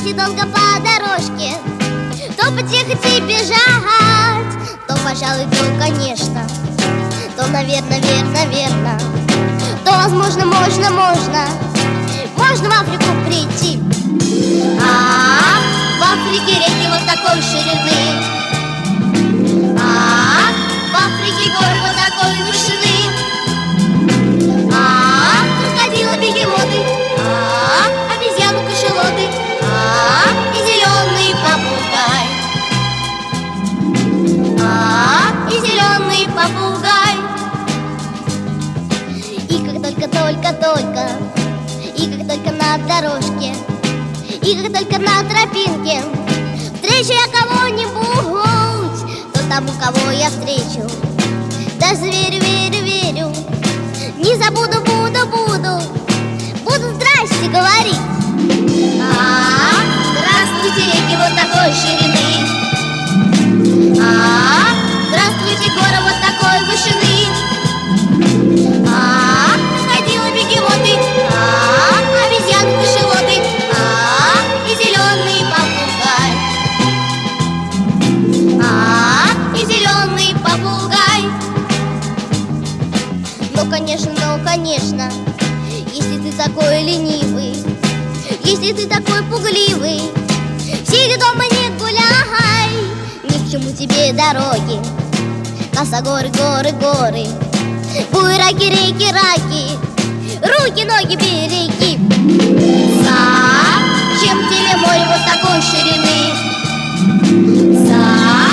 Если долго по дорожке, то подъехать и бежать, то, пожалуй, то, конечно, то, наверное, верно, то, возможно, можно в Африку прийти. В Африке реки вот такой ширины, в Африке горы вот такой вышины, крокодилы, бегемоты, обезьяны, кашалоты, и зеленый попугай, и зеленый попугай. И как только на дорожке, и как только на тропинке встречу я кого-нибудь, то тому, кого я встречу, даже верю, не забуду, буду здрасте говорить. Здравствуйте, реки вот такой ширины, здравствуйте, горы вот такой вышины, крокодилы, бегемоты, обезьяны, кашалоты, и зеленый попугай, и зеленый попугай. Ну, конечно, если ты такой ленивый, если ты такой пугливый, сиди дома, не гуляй, ни к чему тебе дороги, косогоры, горы, буераки, реки, руки, ноги береги. Зачем тебе море вот такой ширины?